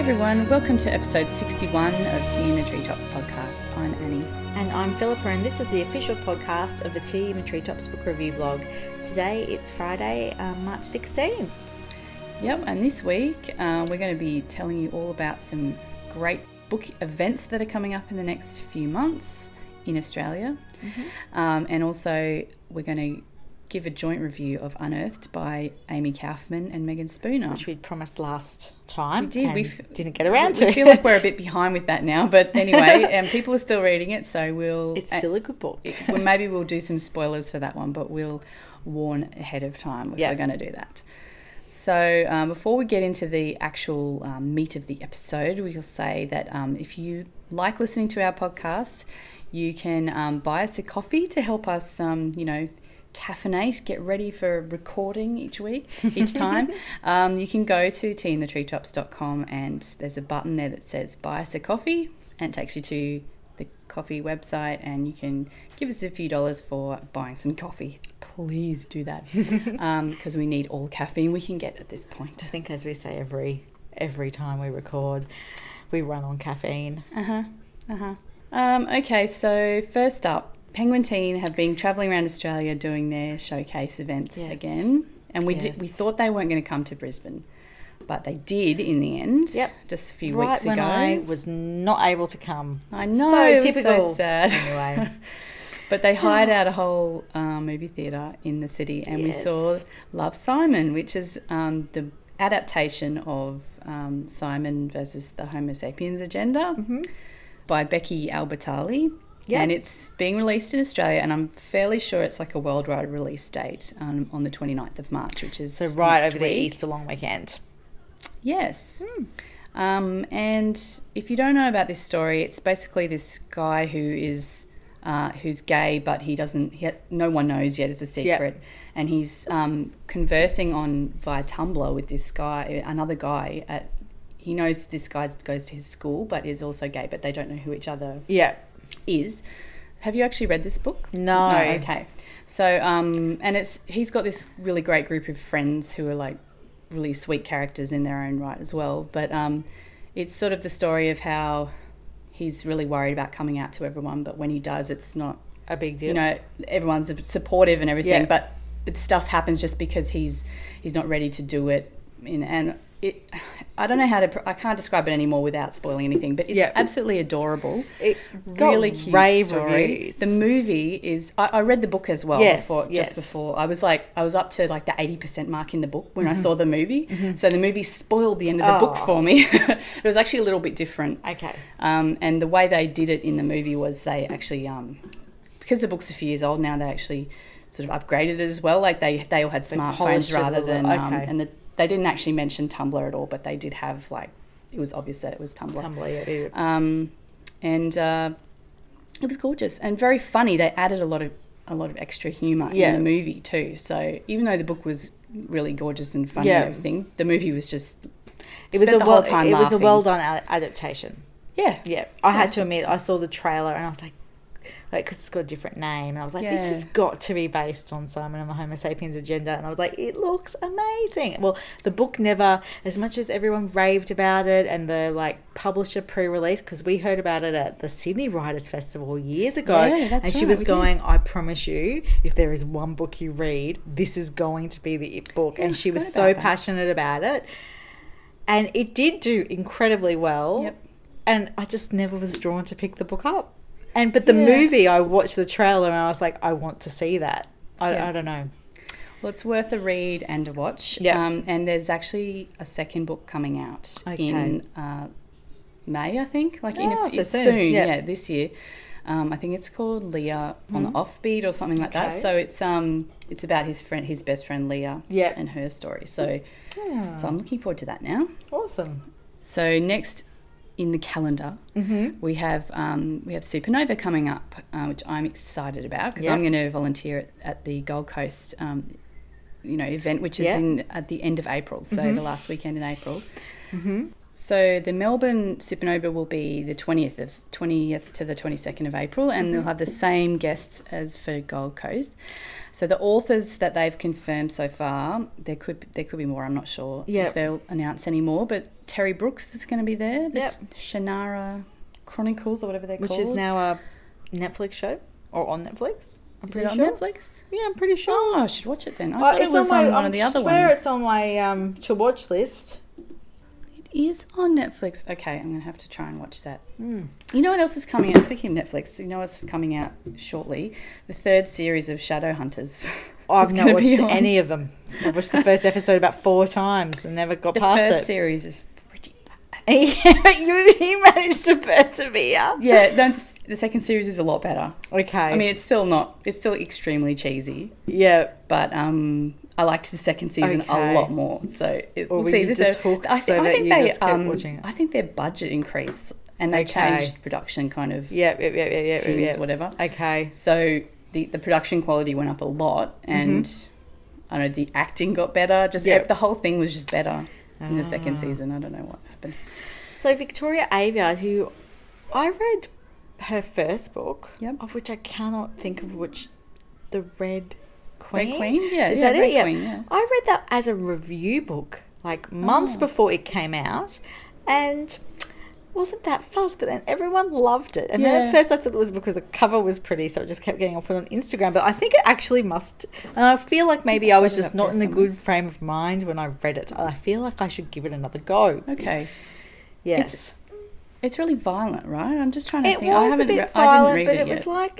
everyone, welcome to episode 61 of Tea in the Treetops podcast. I'm Annie. And I'm Philippa, and this is the official podcast of the Tea in the Treetops book review blog. Today it's Friday, March 16th. Yep, and this week we're going to be telling you all about some great book events that are coming up in the next few months in Australia. And also we're going to give a joint review of Unearthed by Amy Kaufman and Megan Spooner. Which we'd promised last time. We did. And We didn't get around to. We feel like we're a bit behind with that now, but anyway, people are still reading it, so It's still a good book. Maybe we'll do some spoilers for that one, but we'll warn ahead of time if we're going to do that. So before we get into the actual meat of the episode, we'll say that if you like listening to our podcast, you can buy us a coffee to help us, caffeinate, get ready for recording each time. You can go to teainthetreetops.com and there's a button there that says buy us a coffee, and it takes you to the coffee website, and you can give us a few dollars for buying some coffee. Please do that because we need all the caffeine we can get at this point. I think, as we say every time we record, we run on caffeine. Okay, so first up, Penguin Teen have been travelling around Australia doing their showcase events again. And we thought they weren't going to come to Brisbane, but they did in the end, just a few weeks ago. Right when I was not able to come. I know, so it was typical. so sad. Anyway. But they hired out a whole movie theatre in the city, and we saw Love, Simon, which is the adaptation of Simon versus the Homo sapiens agenda by Becky Albertalli. Yep. And it's being released in Australia, and I'm fairly sure it's like a worldwide release date on the 29th of March, which is so right over week. the Easter long weekend. Yes. And if you don't know about this story, it's basically this guy who is who's gay, but no one knows yet, it's a secret. Yep. And he's conversing via Tumblr with this guy, another guy. He knows this guy goes to his school, but is also gay, but they don't know who each other is. Have you actually read this book? No. Okay. So and he's got this really great group of friends who are like really sweet characters in their own right as well, but it's sort of the story of how he's really worried about coming out to everyone, but when he does, it's not a big deal. Everyone's supportive and everything, but stuff happens just because he's not ready to do it. I don't know I can't describe it anymore without spoiling anything, but it's absolutely adorable. It really cute rave story. Reviews. The movie is, I read the book as well just before. I was up to like the 80% mark in the book when I saw the movie. So the movie spoiled the end of the book for me. It was actually a little bit different. Okay. And the way they did it in the movie was they actually, because the book's a few years old now, they actually sort of upgraded it as well. Like they all had smartphones rather than, they didn't actually mention Tumblr at all, but they did have it was obvious that it was Tumblr. And it was gorgeous and very funny. They added a lot of extra humour in the movie too. So even though the book was really gorgeous and funny and everything, the movie was just it was a well done adaptation. Yeah. I had to admit, I saw the trailer and I was like, because it's got a different name, and I was like, this has got to be based on Simon and the Homo sapiens agenda, and I was like, it looks amazing. Well, the book never, as much as everyone raved about it and the publisher pre-release, because we heard about it at the Sydney Writers Festival years ago, and she was going, I promise you, if there is one book you read, this is going to be the it book, and she was so passionate about it, and it did do incredibly well, and I just never was drawn to pick the book up. But the movie, I watched the trailer and I was like, I want to see that. I don't know. Well, it's worth a read and a watch. And there's actually a second book coming out in May, I think. Soon. This year. I think it's called Leah on the Offbeat or something like that. So it's about his best friend Leah and her story. So I'm looking forward to that now. Awesome. So next in the calendar, we have Supernova coming up, which I'm excited about because I'm going to volunteer at the Gold Coast, event, which is at the end of April, so the last weekend in April. So the Melbourne Supernova will be the 20th to the 22nd of April, and they'll have the same guests as for Gold Coast. So the authors that they've confirmed so far, there could be more. I'm not sure if they'll announce any more. But Terry Brooks is going to be there. The Shannara Chronicles or whatever they're called, which is now a Netflix show or on Netflix. Is it on Netflix? Yeah, I'm pretty sure. Oh, I should watch it then. I thought it was on one of the other ones. I swear it's on my to watch list. It is on Netflix. Okay, I'm going to have to try and watch that. You know what else is coming out? Speaking of Netflix, you know what's coming out shortly? The 3rd series of Shadowhunters. I've not watched any of them. I've watched the first episode about 4 times and never got past it. The first series is pretty bad. You managed to persevere. Yeah, no, the second series is a lot better. Okay. I mean, it's still extremely cheesy. Yeah. But I liked the second season a lot more. So we'll see. I think their budget increased and they changed production kind of teams, whatever. Okay. So the production quality went up a lot, and I don't know, the acting got better. Just the whole thing was just better in the second season. I don't know what happened. So Victoria Aveyard, who I read her first book, of which I cannot think of which, The Red Queen? Red Queen? Yeah. Is that it? Queen, yeah. I read that as a review book, like months before it came out, and wasn't that fussed, but then everyone loved it. And then at first I thought it was because the cover was pretty, so it just kept getting put on Instagram. But I think it actually must, and I feel like maybe I was just not in a good frame of mind when I read it. I feel like I should give it another go. Okay. Yes. It's really violent, right? I'm just trying to think. I didn't read it yet. It was like...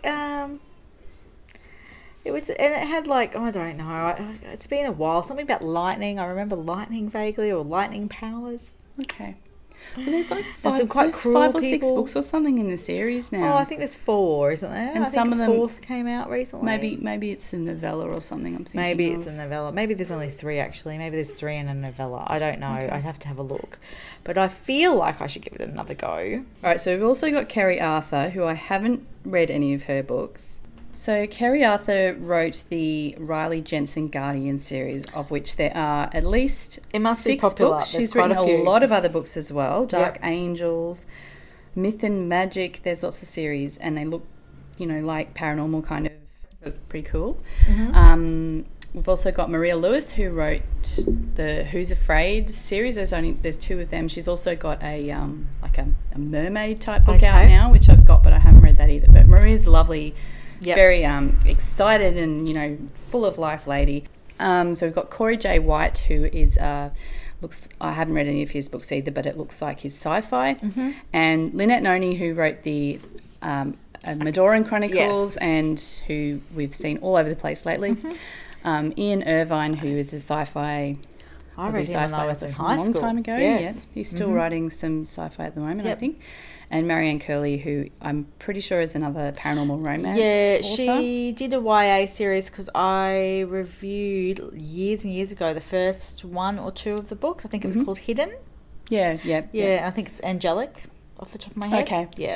and it had like, I don't know, it's been a while, something about lightning. I remember lightning vaguely, or lightning powers. Okay. Well, there's like 5 or 6 books or something in the series now. Oh, I think there's 4, isn't there? And some of them, 4th came out recently. Maybe it's a novella or something. I'm thinking. Maybe it's a novella. Maybe there's only 3 actually. Maybe there's 3 in a novella. I don't know. Okay. I'd have to have a look. But I feel like I should give it another go. All right. So we've also got Kerry Arthur, who I haven't read any of her books. So Kerry Arthur wrote the Riley Jensen Guardian series, of which there are at least 6 books. She's written a lot of other books as well. Dark Angels, Myth and Magic. There's lots of series, and they look, like paranormal kind of. Look pretty cool. We've also got Maria Lewis, who wrote the Who's Afraid series. There's 2 of them. She's also got a mermaid type book out now, which I've got, but I haven't read that either. But Maria's lovely. Yep. Very excited and, full of life lady. So we've got Corey J. White, who is, I haven't read any of his books either, but it looks like his sci-fi. And Lynette Noni, who wrote the Madoran Chronicles and who we've seen all over the place lately. Ian Irvine, who is a sci-fi... I read him when I was in high school. A long time ago, yes. He's still writing some sci-fi at the moment, I think. And Marianne Curley, who I'm pretty sure is another paranormal romance author. She did a YA series because I reviewed years and years ago the first 1 or 2 of the books. I think it was called Hidden. Yeah. I think it's Angelic off the top of my head. Okay. Yeah.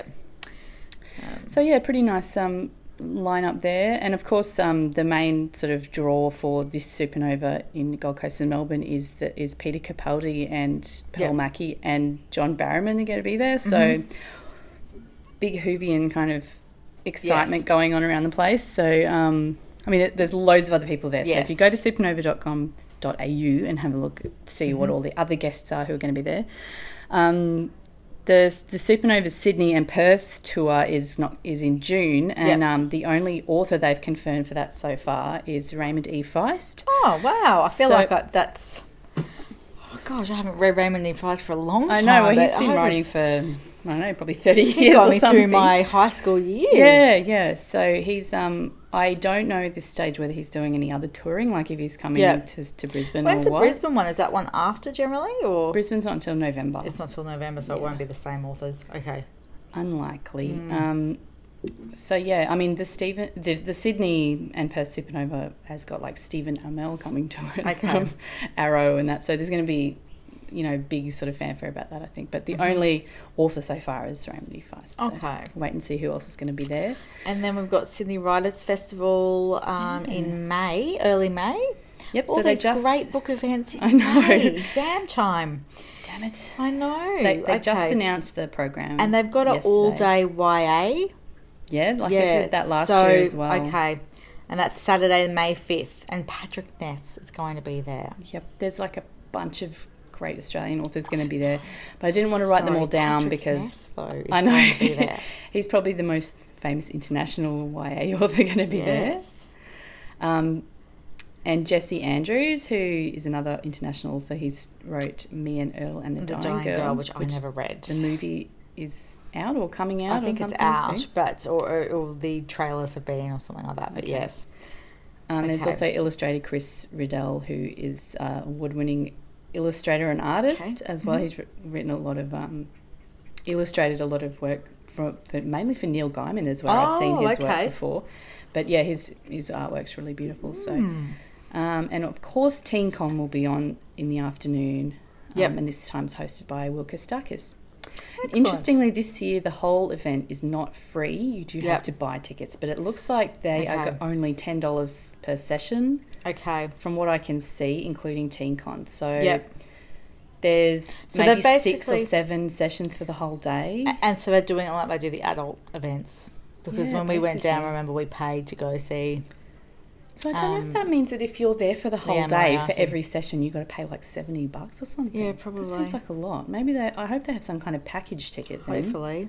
So, pretty nice lineup there. And, of course, the main sort of draw for this supernova in Gold Coast and Melbourne is Peter Capaldi and Pearl Mackie and John Barrowman are going to be there. So big Whovian kind of excitement going on around the place. So, there's loads of other people there. So if you go to supernova.com.au and have a look to see what all the other guests are who are going to be there. The Supernova Sydney and Perth tour is in June, and the only author they've confirmed for that so far is Raymond E. Feist. Oh wow! I feel like that's. Oh gosh, I haven't read Raymond E. Feist for a long time. I know. Well, he's been writing for probably 30 years. He got me or something. through my high school years. Yeah. So he's I don't know at this stage whether he's doing any other touring, like if he's coming to Brisbane. When's the Brisbane one? Is that one after generally, or Brisbane's not until November? It's not until November, so it won't be the same authors. Okay. Unlikely. The Sydney and Perth Supernova has got like Stephen Amell coming to it from Arrow and that. So there's going to be, big sort of fanfare about that, I think. But the only author so far is Raymond E. Feist. So wait and see who else is going to be there. And then we've got Sydney Writers Festival in May, early May. Yep. All so these great book events. I know. May, exam time. Damn it. I know. They just announced the program. And they've got an all-day YA. Yeah, like they did that last year as well. Okay. And that's Saturday, May 5th. And Patrick Ness is going to be there. Yep. There's like a bunch of great Australian authors going to be there. But I didn't want to write them all down Patrick because... Ness, though, I know. Going to be there. He's probably the most famous international YA author going to be there. And Jesse Andrews, who is another international author, he's wrote Me and Earl and the Dying Girl, which I never read. The movie is out or coming out. I think it's out, soon. but or the trailers have been or something like that. But yes, there's also illustrator Chris Riddell, who is a award-winning illustrator and artist as well. He's written a lot of illustrated a lot of work for mainly for Neil Gaiman as well. I've seen his work before, but yeah, his artwork's really beautiful. So. And of course, TeenCon will be on in the afternoon. And this time's hosted by Wilka Stakis. Interestingly, this year the whole event is not free. You do have to buy tickets, but it looks like they are only $10 per session. Okay. From what I can see, including TeenCon. So there's maybe 6 or 7 sessions for the whole day. And so they're doing it like they do the adult events. Because when we went down, remember, we paid to go see... So I don't know if that means that if you're there for the whole day, for every session, you've got to pay like $70 or something. Yeah, probably. That seems like a lot. Maybe I hope they have some kind of package ticket then. Hopefully.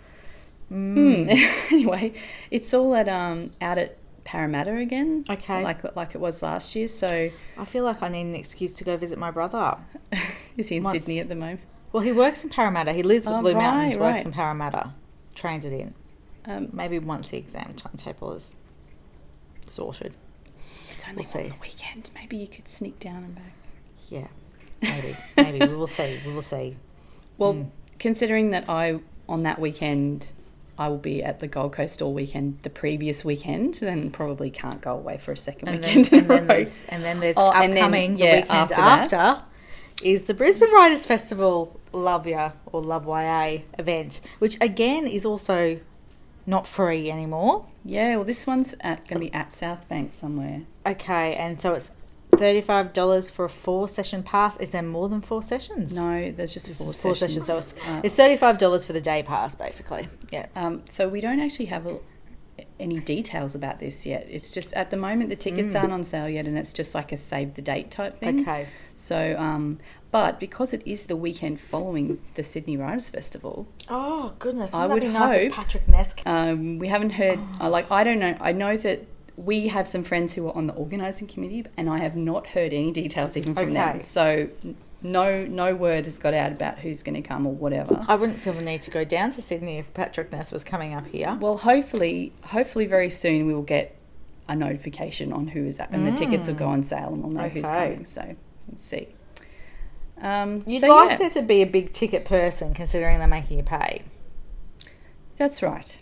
Anyway, it's all out at Parramatta again. Okay. Like it was last year. So I feel like I need an excuse to go visit my brother. Is he in Sydney at the moment? Well, he works in Parramatta. He lives at Blue Mountains, works in Parramatta, trains it in. Maybe once the exam timetable is sorted. It's only on the weekend. Maybe you could sneak down and back. Yeah, maybe. We will see. Well, considering that on that weekend, I will be at the Gold Coast all weekend the previous weekend, then probably can't go away for a second weekend in a row. And then there's upcoming the weekend after is the Brisbane Writers Festival Love Ya or Love YA event, which again is also not free anymore. Yeah, well, this one's going to be at South Bank somewhere. Okay, and so it's $35 for a 4-session pass. Is there more than 4 sessions? No, there's just 4 sessions. So it's $35 for the day pass, basically. Yeah. So we don't actually have any details about this yet. It's just at the moment the tickets aren't on sale yet, and it's just like a save the date type thing. Okay. So, but because it is the weekend following the Sydney Writers Festival. Oh goodness! I would hope Patrick Ness. We haven't heard. I don't know. I know that we have some friends who are on the organising committee, and I have not heard any details even from them. So no word has got out about who's going to come or whatever. I wouldn't feel the need to go down to Sydney if Patrick Ness was coming up here. Well, hopefully very soon we will get a notification on who is up, and the tickets will go on sale, and we'll know who's coming. So we'll see. You'd like there to be a big ticket person, considering they're making you pay. That's right.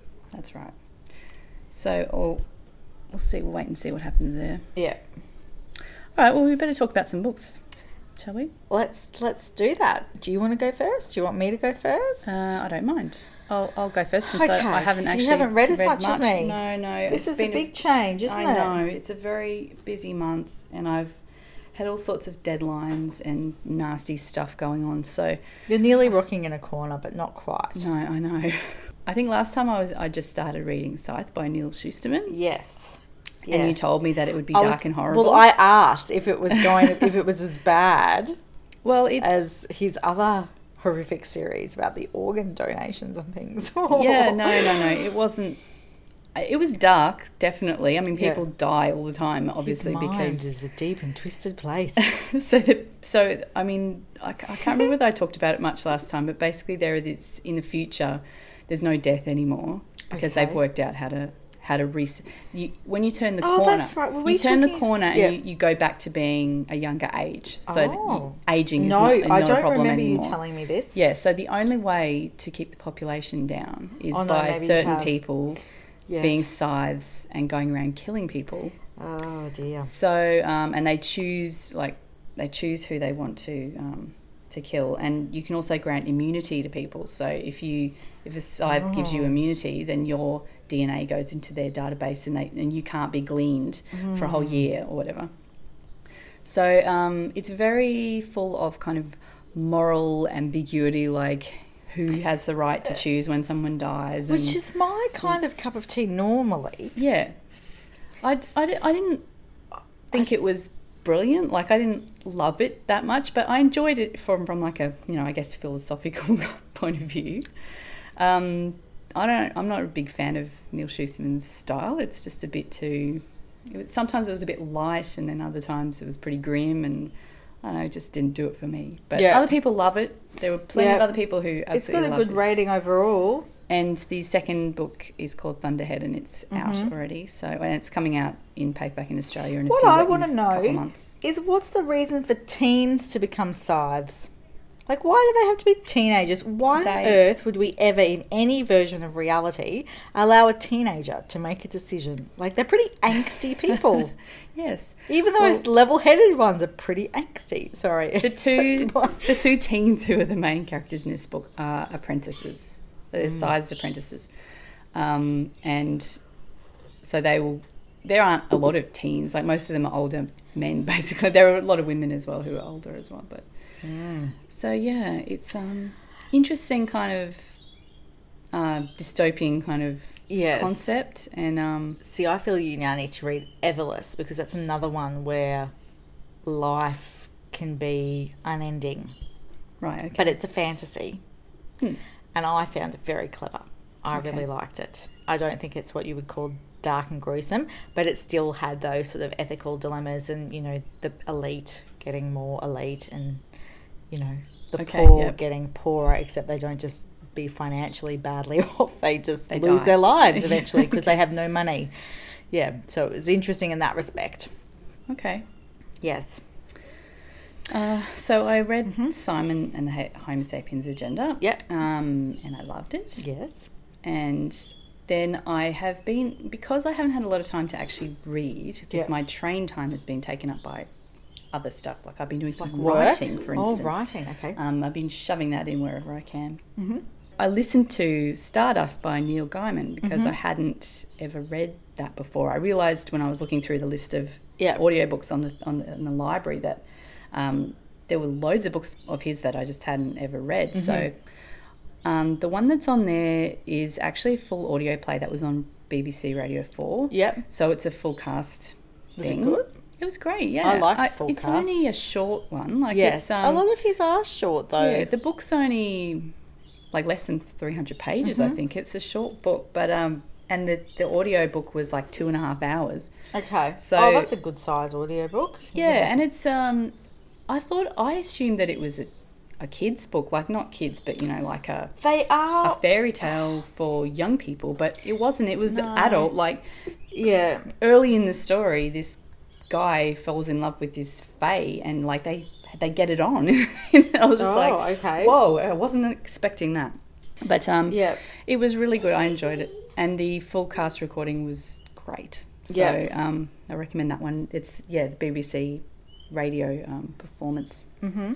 So we'll see. We'll wait and see what happens there. Yeah. All right. Well, we better talk about some books, shall we? Let's do that. Do you want to go first? Do you want me to go first? I don't mind. I'll go first since I haven't actually. You haven't read as much as me. No. This is a big change, isn't it? I know. It's a very busy month, and I've had all sorts of deadlines and nasty stuff going on. So you're nearly rocking in a corner, but not quite. No, I know. I think last time I just started reading Scythe by Neil Shusterman. Yes. And you told me that it would be dark and horrible. Well, I asked if it was if it was as bad as his other horrific series about the organ donations and things. Yeah, no. It wasn't. It was dark, definitely. I mean, people die all the time, obviously, his mind because is a deep and twisted place. So I mean, I can't remember whether I talked about it much last time, but basically, in the future, there's no death anymore because they've worked out how to when you turn the corner. That's right. You turn the corner and you go back to being a younger age. So aging is not a problem anymore. I don't remember you telling me this. Yeah. So the only way to keep the population down is by certain people. Yes. Being scythes and going around killing people. Oh dear. So and they choose who they want to kill, and you can also grant immunity to people. So if a scythe gives you immunity, then your DNA goes into their database, and you can't be gleaned for a whole year or whatever. So it's very full of kind of moral ambiguity, like who has the right to choose when someone dies. Which is my kind of cup of tea normally. Yeah. I didn't think it was brilliant. Like, I didn't love it that much, but I enjoyed it from like a, I guess, philosophical point of view. I'm not a big fan of Neal Shusterman's style. It's just a bit too... sometimes it was a bit light, and then other times it was pretty grim, and I don't know, it just didn't do it for me. But other people love it. There were plenty of other people who absolutely loved it. It's got a good rating overall. And the second book is called Thunderhead, and it's out already. So, and it's coming out in paperback in Australia in a couple of months. Is what's the reason for teens to become scythes? Like, why do they have to be teenagers? Why on earth would we ever, in any version of reality, allow a teenager to make a decision? Like, they're pretty angsty people. Yes. Even the most level-headed ones are pretty angsty. Sorry. The two teens who are the main characters in this book are apprentices. They're scythes apprentices. And so there aren't a lot of teens. Like, most of them are older men, basically. There are a lot of women as well who are older as well, but... So, yeah, it's interesting kind of dystopian kind of concept. And see, I feel you now need to read Everless, because that's another one where life can be unending. Right, okay. But it's a fantasy. And I found it very clever. I really liked it. I don't think it's what you would call dark and gruesome, but it still had those sort of ethical dilemmas and, the elite getting more elite and... the poor getting poorer, except they don't just be financially badly off. They lose their lives eventually because they have no money. Yeah, so it's interesting in that respect. Okay. Yes. So I read Simon and the Homo Sapiens Agenda. Yep. And I loved it. Yes. And then I have been, because I haven't had a lot of time to actually read, because my train time has been taken up by other stuff. Like, I've been doing some writing, for instance. Oh, writing, okay. I've been shoving that in wherever I can. I listened to Stardust by Neil Gaiman because I hadn't ever read that before. I realised when I was looking through the list of audiobooks in the library that there were loads of books of his that I just hadn't ever read. So the one that's on there is actually a full audio play that was on BBC Radio 4. Yep. So it's a full cast thing. Was it good? It was great, yeah. I like full it's cast. It's only a short one. Like, yes, a lot of his are short, though. Yeah, the book's only like less than 300 pages, I think. It's a short book, but and the audio book was like 2.5 hours. Okay. So that's a good size audio book. Yeah, and it's I assumed that it was a kid's book, like not kids, but like a fairy tale for young people, but it wasn't. It was adult. Like, early in the story, this guy falls in love with this fae, and like they get it on. I was just okay. Whoa, I wasn't expecting that. But it was really good. I enjoyed it, and the full cast recording was great. So I recommend that one. It's the BBC radio performance.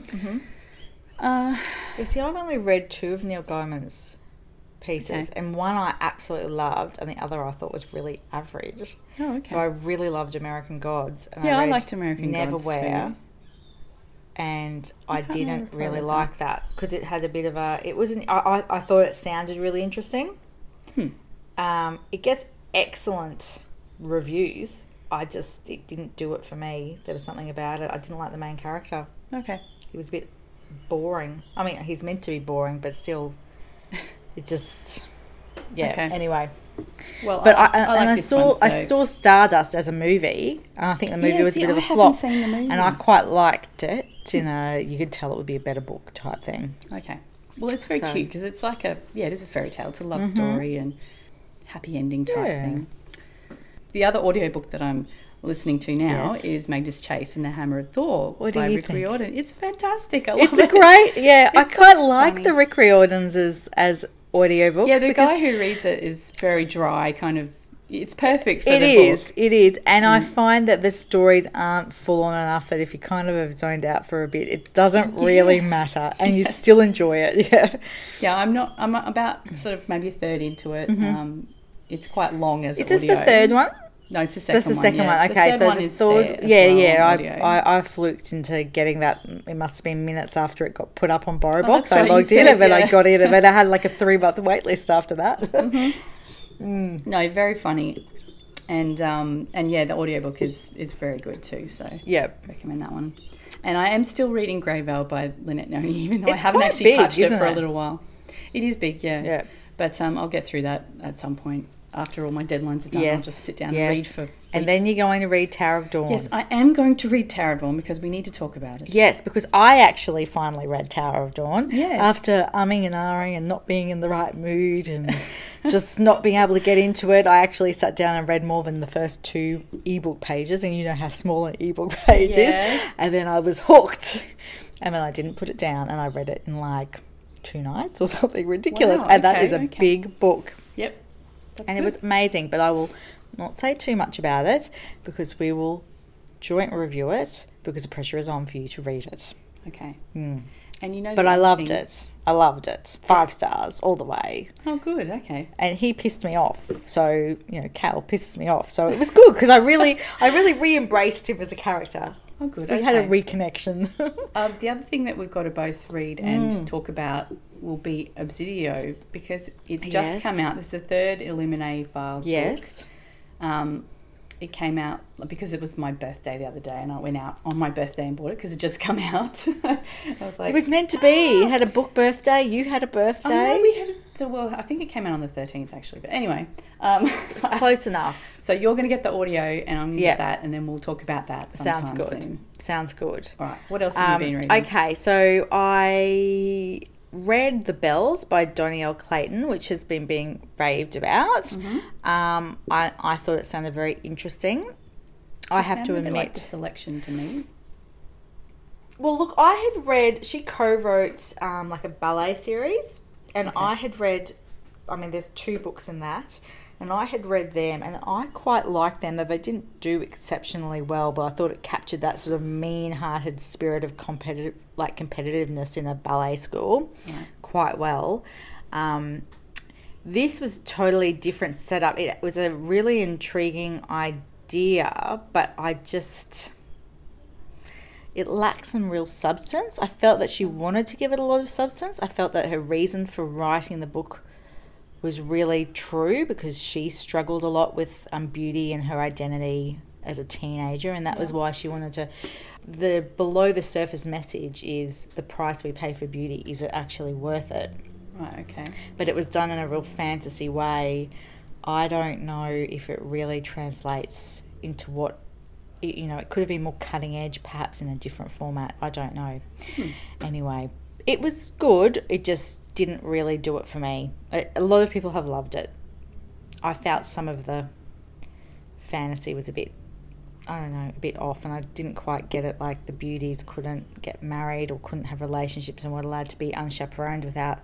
See, I've only read 2 of Neil Gaiman's pieces, and one I absolutely loved, and the other I thought was really average. Oh, okay. So I really loved American Gods. And I liked American Gods Neverwhere, too. And I didn't really like that because it had a bit of a... It wasn't... I thought it sounded really interesting. It gets excellent reviews. It didn't do it for me. There was something about it. I didn't like the main character. Okay. He was a bit boring. I mean, he's meant to be boring, but still... It just, Anyway. Well, but I saw Stardust as a movie, and I think the movie was a bit of a flop. Seen the movie. And I quite liked it. You could tell it would be a better book type thing. Okay. Well, it's very cute because it's like it is a fairy tale. It's a love story and happy ending type thing. The other audiobook that I'm listening to now is Magnus Chase and the Hammer of Thor by Rick Riordan. It's fantastic. I love it. It's great. I quite like the Rick Riordans as audiobooks. Yeah, the guy who reads it is very dry, kind of. It's perfect for the book. It is. And I find that the stories aren't full on enough that if you kind of have zoned out for a bit, it doesn't really matter and you still enjoy it. Yeah, I'm about sort of maybe a third into it. It's quite long as audio. Is this the third one? No, it's the second one. That's the second one. The Okay, third so one the is third, there I fluked into getting that. It must have been minutes after it got put up on BorrowBox. I logged in, and then I got in, and then I had like a 3-month wait list after that. No, very funny, and yeah, the audiobook is very good too. So recommend that one. And I am still reading Grey Veil by Lynette Noni, even though I haven't actually touched it for a little while. It is big, yeah. But I'll get through that at some point. After all my deadlines are done, I'll just sit down and read for weeks. And then you're going to read Tower of Dawn. Yes, I am going to read Tower of Dawn because we need to talk about it. Yes, because I actually finally read Tower of Dawn. Yes. After umming and ahhing and not being in the right mood and just not being able to get into it, I actually sat down and read more than the first 2 ebook pages, and you know how small an ebook page is. And then I was hooked. And then I didn't put it down, and I read it in like 2 nights or something ridiculous. Wow, and that is a big book. Yep. And it was amazing, but I will not say too much about it because we will joint review it because the pressure is on for you to read it. Okay. And you know, but I loved it. I loved it. 5 stars all the way. Oh, good. Okay. And he pissed me off. So, you know, Cal pisses me off. So it was good because I really re-embraced him as a character. Oh, good. We had a reconnection. The other thing that we've got to both read and talk about will be Obsidio, because it's just come out. This is the 3rd Illuminae Files book. It came out because it was my birthday the other day, and I went out on my birthday and bought it because it just come out. I was like, it was meant to be. You had a book birthday. You had a birthday. Oh, no, we had I think it came out on the 13th actually. But anyway, it's close enough. So you're going to get the audio, and I'm going to get that, and then we'll talk about that sometime soon. Sounds good. All right. What else have you been reading? Okay, so I read The Bells by Donielle Clayton, which has been being raved about. I thought it sounded very interesting. I have to admit, like the selection to me. Well, look, I had read. She co-wrote like a ballet series, and I had read. I mean, there's 2 books in that, and I had read them, and I quite liked them. Though they didn't do exceptionally well, but I thought it captured that sort of mean-hearted spirit of competitiveness in a ballet school quite well. This was totally different setup. It was a really intriguing idea, but it lacked some real substance. I felt that she wanted to give it a lot of substance. I felt that her reason for writing the book was really true because she struggled a lot with beauty and her identity as a teenager, and that was why she wanted to. The below the surface message is the price we pay for beauty. Is it actually worth it? Right, okay. But it was done in a real fantasy way. I don't know if it really translates into what, you know, it could have been more cutting edge, perhaps in a different format. I don't know. Anyway, it was good. It just didn't really do it for me. A lot of people have loved it. I felt some of the fantasy was a bit off, and I didn't quite get it. Like the beauties couldn't get married or couldn't have relationships and were allowed to be unchaperoned without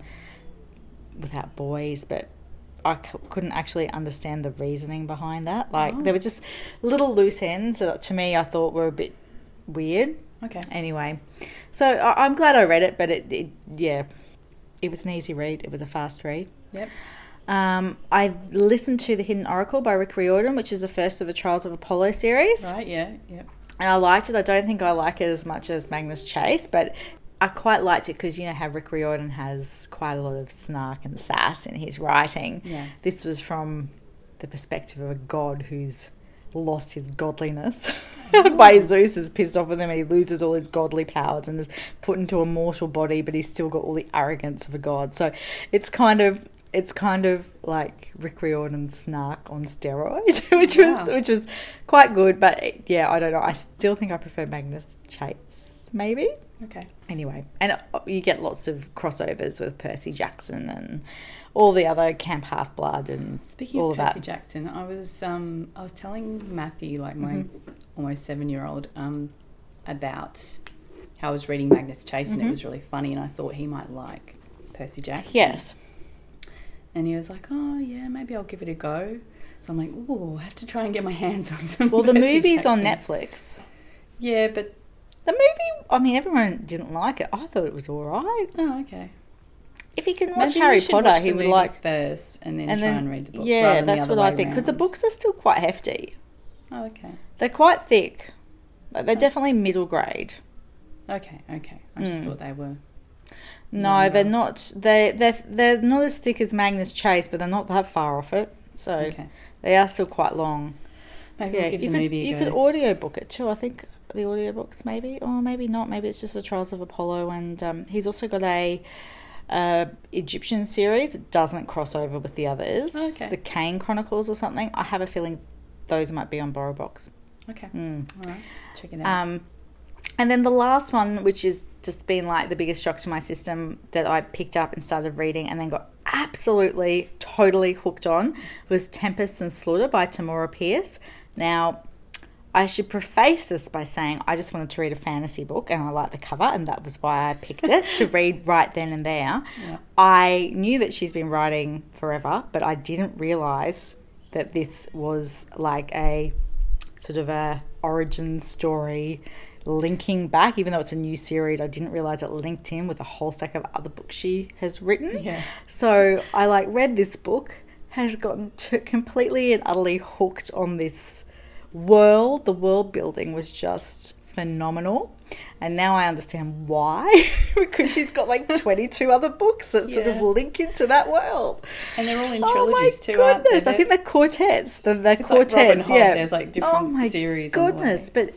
boys, but I couldn't actually understand the reasoning behind that. Like there were just little loose ends that to me I thought were a bit weird. Okay. Anyway, so I'm glad I read it, but it was an easy read. It was a fast read. Yep. I listened to The Hidden Oracle by Rick Riordan, which is the first of the Trials of Apollo series. Right, yeah. And I liked it. I don't think I like it as much as Magnus Chase, but I quite liked it because you know how Rick Riordan has quite a lot of snark and sass in his writing. Yeah. This was from the perspective of a god who's lost his godliness by Zeus is pissed off with him, and he loses all his godly powers and is put into a mortal body, but he's still got all the arrogance of a god. So it's kind of like Rick Riordan's snark on steroids, which was quite good. But I don't know. I still think I prefer Magnus Chase, maybe. Okay. Anyway, and you get lots of crossovers with Percy Jackson and all the other Camp Half-Blood and speaking all of of Percy that. Jackson, I was telling Matthew, like my almost 7-year-old, about how I was reading Magnus Chase and it was really funny, and I thought he might like Percy Jackson. Yes. And he was like, "Oh yeah, maybe I'll give it a go." So I'm like, "Oh, I have to try and get my hands on some." Well, the movie's on Netflix. Yeah, but the movie, I mean, everyone didn't like it. I thought it was all right. Oh, okay. If he can watch Harry Potter, he would like first and then try and read the book. Yeah, that's what I think, because the books are still quite hefty. Oh, okay. They're quite thick. But they're definitely middle grade. Okay. I just thought they were. No, they're not. They're not as thick as Magnus Chase, but they're not that far off it. So they are still quite long. Maybe we'll give the movie a go. You could audiobook it too. I think the audiobooks maybe, or maybe not. Maybe it's just the Trials of Apollo, and he's also got a Egyptian series. It doesn't cross over with the others. Okay. The Kane Chronicles or something. I have a feeling those might be on BorrowBox. Okay. All right. Check it out. And then the last one, which has just been like the biggest shock to my system that I picked up and started reading and then got absolutely, totally hooked on, was Tempest and Slaughter by Tamora Pierce. Now, I should preface this by saying I just wanted to read a fantasy book and I liked the cover, and that was why I picked it to read right then and there. Yeah. I knew that she's been writing forever, but I didn't realise that this was like a sort of a origin story linking back, even though it's a new series. I didn't realise it linked in with a whole stack of other books she has written. Yeah. So I read this book, has gotten completely and utterly hooked on this world. The world building was just phenomenal. And now I understand why, because she's got 22 other books that sort of link into that world. And they're all in trilogies too, aren't they? I think they're quartets. They're quartets, like Robin Hood. There's different series. Oh my goodness. But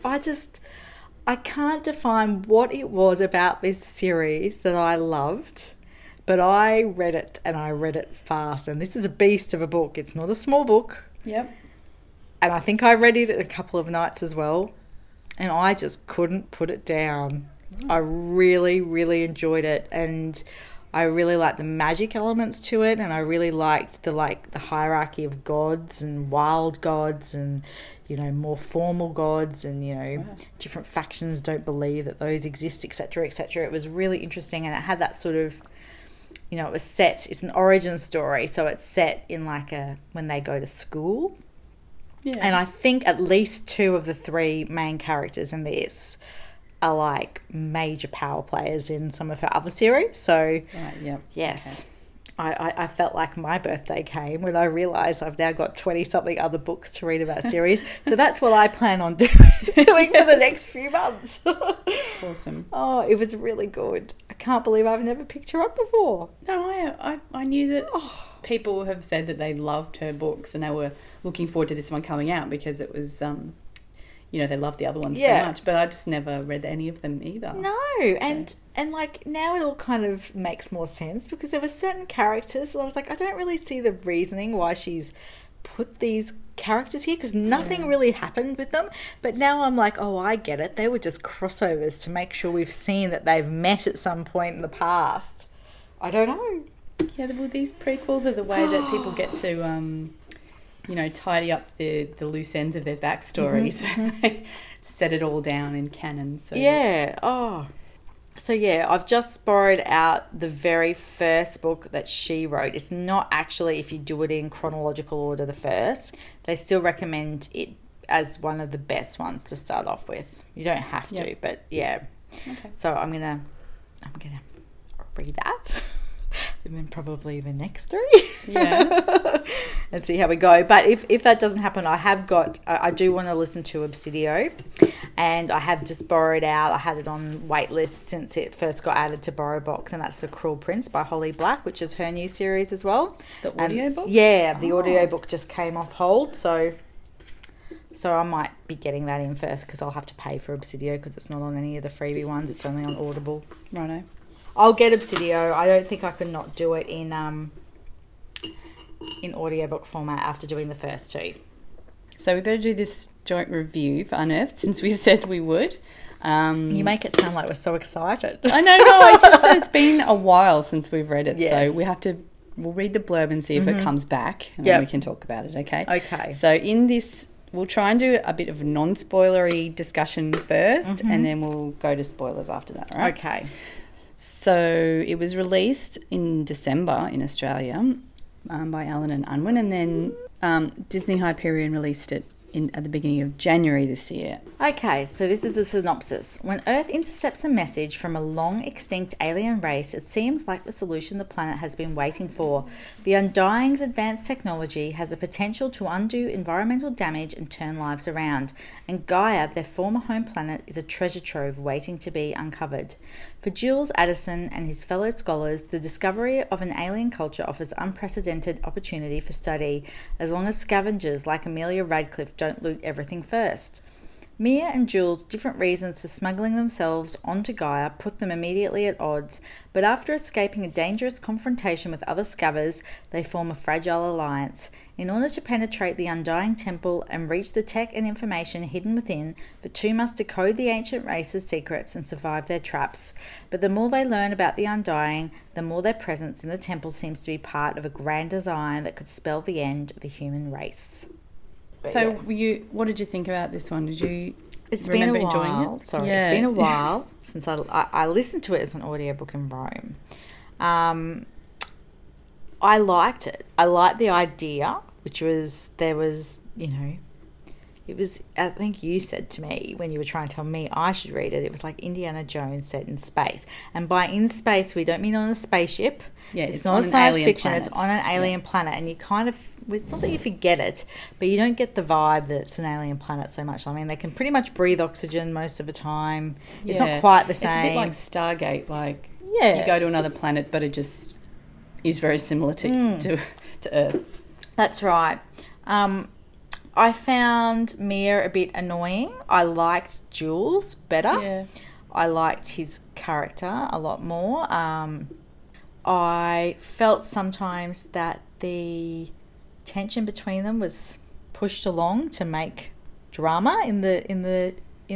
I can't define what it was about this series that I loved, but I read it and I read it fast. And this is a beast of a book. It's not a small book. Yep. And I think I read it in a couple of nights as well. And I just couldn't put it down. I really, really enjoyed it. And I really liked the magic elements to it. And I really liked the hierarchy of gods and wild gods and, more formal gods and, different factions don't believe that those exist, etc., etc. It was really interesting. And it had that sort of, it was set, it's an origin story. So it's set in when they go to school. Yeah. And I think at least 2 of the 3 main characters in this are major power players in some of her other series. So, yes, okay. I felt like my birthday came when I realised I've now got 20-something other books to read about series. So that's what I plan on doing for the next few months. Awesome. Oh, it was really good. I can't believe I've never picked her up before. No, I knew that people have said that they loved her books and they were looking forward to this one coming out because it was, they loved the other ones so much. But I just never read any of them either. No, so. And now it all kind of makes more sense because there were certain characters that I was like, I don't really see the reasoning why she's put these characters here because nothing really happened with them. But now I'm like, oh, I get it. They were just crossovers to make sure we've seen that they've met at some point in the past. I don't know. Yeah, well, these prequels are the way that people get to, tidy up the loose ends of their backstory. Mm-hmm. So they set it all down in canon. So So, I've just borrowed out the very first book that she wrote. It's not actually, if you do it in chronological order, the first. They still recommend it as one of the best ones to start off with. You don't have to, but yeah. Okay. So I'm gonna read that. And then probably the next 3. Yes. And see how we go. But if that doesn't happen, I do want to listen to Obsidio. And I have just borrowed out, I had it on waitlist since it first got added to BorrowBox, and that's The Cruel Prince by Holly Black, which is her new series as well. The audiobook? Yeah, the audiobook just came off hold, so I might be getting that in first because I'll have to pay for Obsidio because it's not on any of the freebie ones. It's only on Audible. Righto. I'll get Obsidio. I don't think I could not do it in audiobook format after doing the first 2. So we better do this joint review for Unearthed since we said we would. You make it sound like we're so excited. I know, it's been a while since we've read it, so we'll read the blurb and see if it comes back, and then we can talk about it, okay? Okay. So in this, we'll try and do a bit of a non-spoilery discussion first, and then we'll go to spoilers after that, all right? Okay. So it was released in December in Australia by Allen and Unwin, and then Disney Hyperion released it at the beginning of January this year. Okay, so this is the synopsis. When Earth intercepts a message from a long extinct alien race, it seems like the solution the planet has been waiting for. The Undying's advanced technology has the potential to undo environmental damage and turn lives around, and Gaia, their former home planet, is a treasure trove waiting to be uncovered. For Jules Addison and his fellow scholars, the discovery of an alien culture offers unprecedented opportunity for study, as long as scavengers like Amelia Radcliffe don't loot everything first. Mia and Jules' different reasons for smuggling themselves onto Gaia put them immediately at odds, but after escaping a dangerous confrontation with other scavvers, they form a fragile alliance. In order to penetrate the Undying Temple and reach the tech and information hidden within, the two must decode the ancient race's secrets and survive their traps. But the more they learn about the Undying, the more their presence in the temple seems to be part of a grand design that could spell the end of the human race. So, what did you think about this one? Did you remember enjoying it? Sorry, it's been a while since I listened to it as an audiobook in Rome. I liked it. I liked the idea, which was it was, I think you said to me when you were trying to tell me I should read it, it was like Indiana Jones set in space. And by in space, we don't mean on a spaceship. Yeah, it's not a science fiction. Planet. It's on an alien planet. And you kind of, it's not that you forget it, but you don't get the vibe that it's an alien planet so much. I mean, they can pretty much breathe oxygen most of the time. Yeah. It's not quite the same. It's a bit like Stargate. Like, you go to another planet, but it just is very similar to Earth. That's right. I found Mia a bit annoying. I liked Jules better. Yeah. I liked his character a lot more. I felt sometimes that the tension between them was pushed along to make drama in the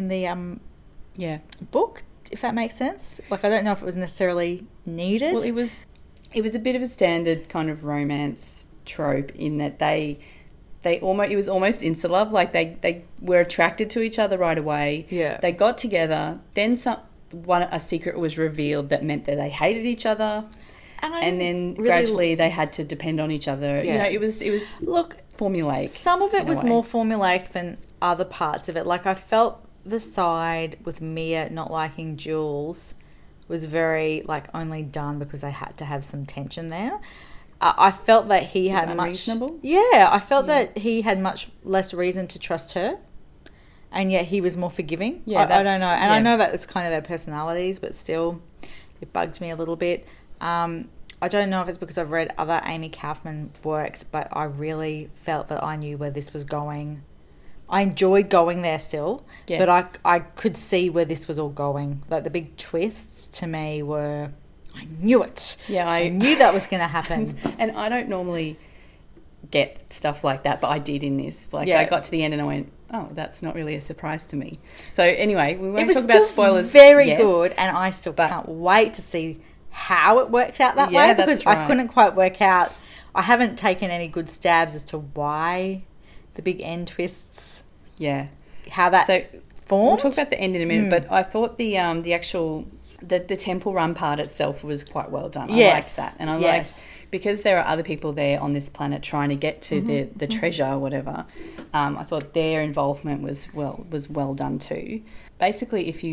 book, if that makes sense. Like, I don't know if it was necessarily needed. Well, it was a bit of a standard kind of romance trope in that it was almost insta-love. Like they were attracted to each other right away. Yeah. They got together. Then a secret was revealed that meant that they hated each other. And then gradually they had to depend on each other. Yeah. It was formulaic. Some of it was more formulaic than other parts of it. Like, I felt the side with Mia not liking Jules was very only done because they had to have some tension there. I felt that he had unreasonable. I felt that he had much less reason to trust her, and yet he was more forgiving. Yeah, I don't know, and I know that was kind of their personalities, but still, it bugged me a little bit. I don't know if it's because I've read other Amy Kaufman works, but I really felt that I knew where this was going. I enjoyed going there still, but I could see where this was all going. Like, the big twists to me were, I knew it. Yeah, I knew that was going to happen. And I don't normally get stuff like that, but I did in this. I got to the end and I went, oh, that's not really a surprise to me. So anyway, we won't talk about spoilers. Very good, and I still can't wait to see how it works out that way, because I couldn't quite work out. I haven't taken any good stabs as to why the big end twists. Yeah, how that formed. We'll talk about the end in a minute, but I thought the actual the temple run part itself was quite well done. I liked that, and I liked, because there are other people there on this planet trying to get to the treasure or whatever. I thought their involvement was well done too. Basically, if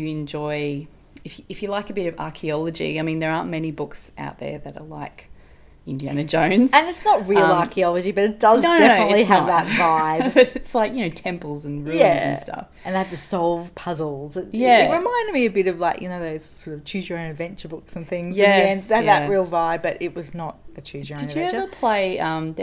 you like a bit of archaeology, I mean, there aren't many books out there that are like Indiana Jones. And it's not real archaeology, but it does definitely have that vibe. But it's like, temples and ruins and stuff. And they have to solve puzzles. It reminded me a bit of those sort of choose your own adventure books and things. Yes. They had that real vibe, but it was not a choose your own adventure. Did you ever play,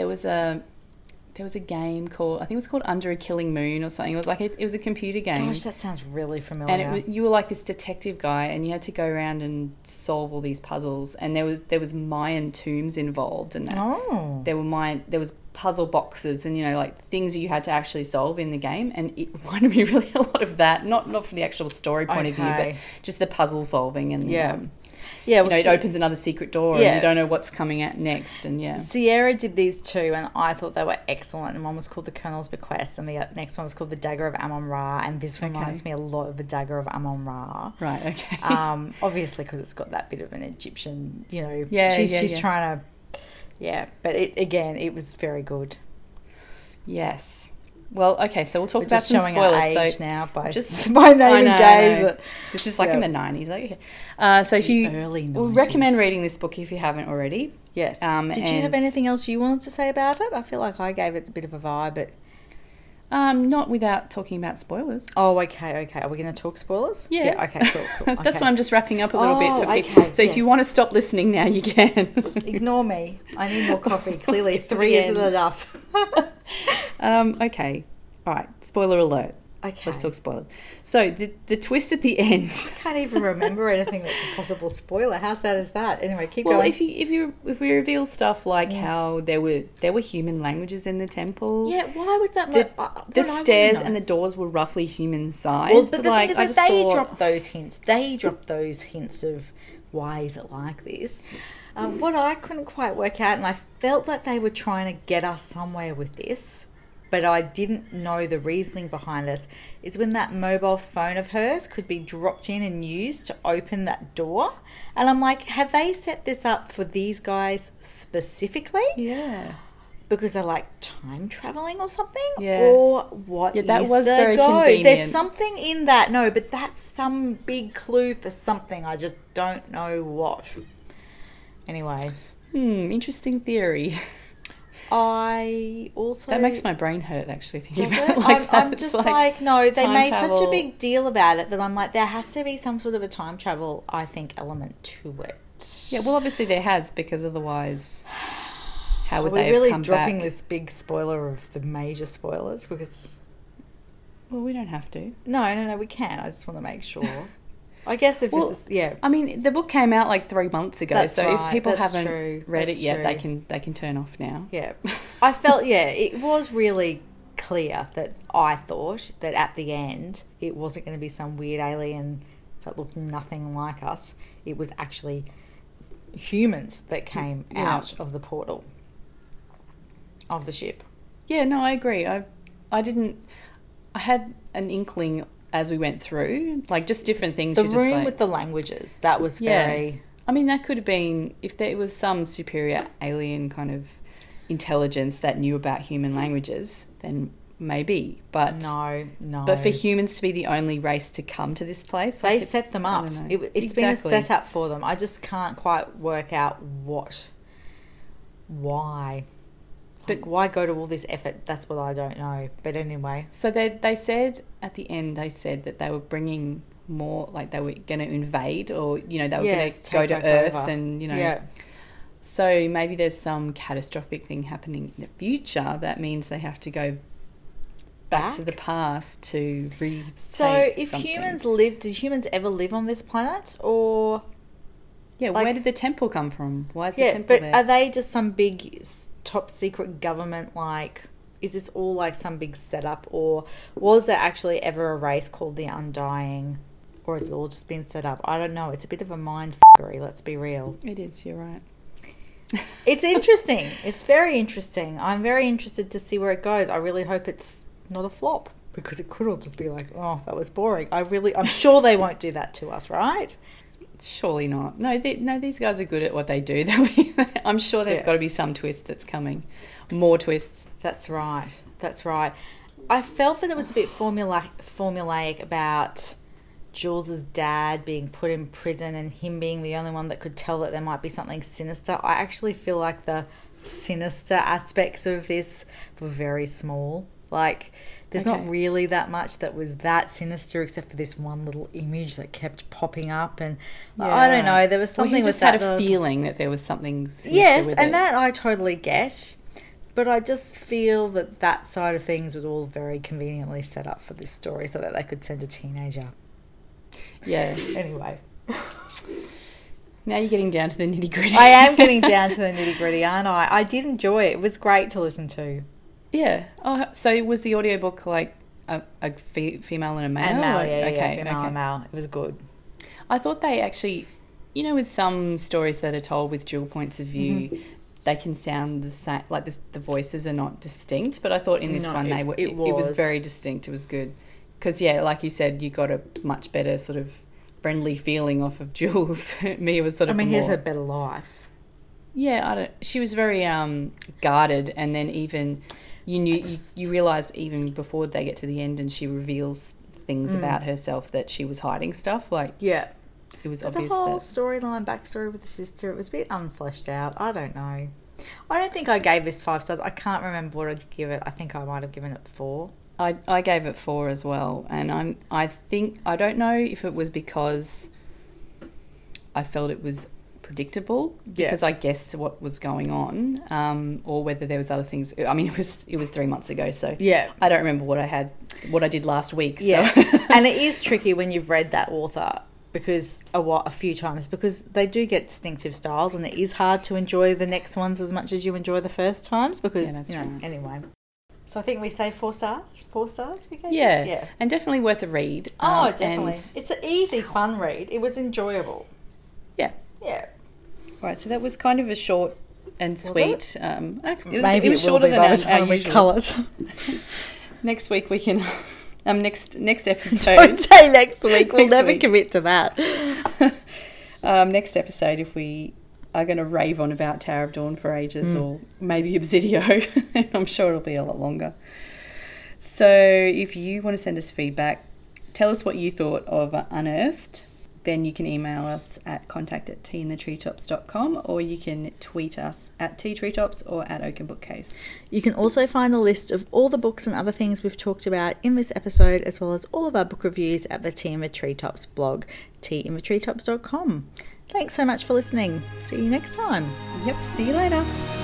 there was a game called, I think it was called Under a Killing Moon or something. It was it was a computer game. Gosh, that sounds really familiar. And you were like this detective guy, and you had to go around and solve all these puzzles. And there was Mayan tombs involved, and that. Oh. There was puzzle boxes and things you had to actually solve in the game. And it reminded me really a lot of that. Not from the actual story point of view, but just the puzzle solving and it opens another secret door and you don't know what's coming out next. And Sierra did these too, and I thought they were excellent. And one was called The Colonel's Bequest, and the next one was called The Dagger of Amon-Ra, and this reminds me a lot of The Dagger of Amon-Ra. Right, okay. Obviously because it's got that bit of an Egyptian, she's trying to... Yeah, but it was very good. Yes. Well, okay, so we'll talk about some spoilers. We're just showing our age now by naming games. This is like in the 90s. Okay. So if you will recommend reading this book if you haven't already. Yes. Did you have anything else you wanted to say about it? I feel like I gave it a bit of a vibe, but... not without talking about spoilers. Oh, okay. Are we going to talk spoilers? Yeah. Okay, cool. Okay. That's why I'm just wrapping up a little bit for people. Okay, so if you want to stop listening now, you can. Ignore me. I need more coffee. Clearly, 3 isn't enough. Okay. All right. Spoiler alert. Okay. Let's talk spoilers. So the twist at the end. I can't even remember anything that's a possible spoiler. How sad is that? Anyway, keep going. Well, if we reveal stuff like how there were human languages in the temple. Yeah, why was that? The stairs and the doors were roughly human sized. Well, but the thing is that they dropped those hints. They dropped those hints of why is it like this. What I couldn't quite work out, and I felt that they were trying to get us somewhere with this, but I didn't know the reasoning behind it, is when that mobile phone of hers could be dropped in and used to open that door. And I'm like, have they set this up for these guys specifically? Yeah. Because they're like time traveling or something? Yeah. Or what is that was the very go? Convenient. There's something in that. No, but that's some big clue for something. I just don't know what. Anyway. Interesting theory. I also... That makes my brain hurt, actually, thinking about it like that. I'm just like, no, they made such a big deal about it that I'm like, there has to be some sort of a time travel, I think, element to it. Yeah, well, obviously there has, because otherwise, how would they have really come dropping back? This big spoiler of the major spoilers? Because... Well, we don't have to. No, we can. I just want to make sure. I guess if this is, yeah. I mean, the book came out like 3 months ago, so if people haven't read it yet, true. they can turn off now. Yeah. I felt, it was really clear that I thought that at the end it wasn't going to be some weird alien that looked nothing like us. It was actually humans that came out of the portal of the ship. Yeah, no, I agree. I had an inkling as we went through, like just different things. The room with the languages, that was very... I mean, that could have been, if there was some superior alien kind of intelligence that knew about human languages, then maybe. But no. But for humans to be the only race to come to this place... They set them up. It's been a setup for them. I just can't quite work out why. But why go to all this effort? That's what I don't know. But anyway. So they said at the end, they said that they were bringing more, like they were going to invade, or, they were going to go to Earth over. And, Yeah. So maybe there's some catastrophic thing happening in the future that means they have to go back to the past to retake So if something. humans lived, did humans ever live on this planet? Or... Yeah, where did the temple come from? Why is the temple there? Are they just some big... top secret government, is this all like some big setup, or was there actually ever a race called the Undying, or has it all just been set up? I don't know. It's a bit of a mind f***ery, let's be real. It is, you're right. It's interesting. It's very interesting. I'm very interested to see where it goes. I really hope it's not a flop, because it could all just be like, oh, that was boring. I'm sure they won't do that to us, right? Surely not. No, these guys are good at what they do. I'm sure there's got to be some twist that's coming. More twists. That's right. I felt that it was a bit formulaic about Jules' dad being put in prison and him being the only one that could tell that there might be something sinister. I actually feel like the sinister aspects of this were very small. There's not really that much that was that sinister, except for this one little image that kept popping up, and I don't know. There was something. He just had a feeling that there was something sinister with and that I totally get, but I just feel that side of things was all very conveniently set up for this story, so that they could send a teenager. Yeah. Anyway. Now you're getting down to the nitty gritty. I am getting down to the nitty gritty, aren't I? I did enjoy it. It was great to listen to. Yeah. Oh, so was the audiobook like a female and a male? Female and male. It was good. I thought they actually, with some stories that are told with dual points of view, they can sound the same, like the voices are not distinct, but I thought in this one it was very distinct. It was good. Because, like you said, you got a much better sort of friendly feeling off of Jules. Mia was sort of he has a better life. Yeah, she was very guarded, and then even you realise even before they get to the end and she reveals things about herself that she was hiding stuff. Like, yeah, it was obvious. The whole storyline, backstory with the sister, it was a bit unfleshed out. I don't know. I don't think I gave this 5 stars. I can't remember what I'd give it. I think I might have given it 4. I gave it 4 as well, and I don't know if it was because I felt it was predictable because I guessed what was going on, or whether there was other things. I mean, it was 3 months ago, so I don't remember what I did last week. So. And it is tricky when you've read that author because a few times, because they do get distinctive styles, and it is hard to enjoy the next ones as much as you enjoy the first times because right. Anyway. So I think we say 4 stars. 4 stars we gave this? Yeah, and definitely worth a read. Oh, definitely. It's an easy, fun read. It was enjoyable. Yeah. Yeah. Right, so that was kind of a short and sweet. It was shorter than our usual. Next week we can. Next episode. Don't say next week. We'll never commit to that. Next episode, if we are going to rave on about Tower of Dawn for ages, or maybe Obsidio, I'm sure it'll be a lot longer. So if you want to send us feedback, tell us what you thought of Unearthed, then you can email us at contact@teainthetreetops.com, or you can tweet us at @teatreetops or at Oaken Bookcase. You can also find a list of all the books and other things we've talked about in this episode, as well as all of our book reviews at the Tea in the Treetops blog, teainthetreetops.com. Thanks so much for listening. See you next time. Yep, see you later.